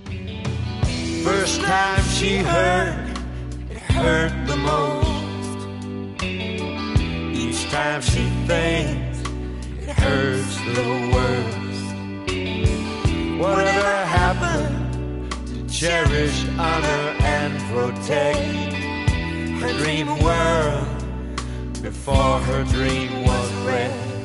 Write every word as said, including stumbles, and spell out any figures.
First time she heard, it hurt the most. Each time she thinks, it hurts the worst. Whatever happened to cherish, honor, and protect her dream world before her dream was wrecked?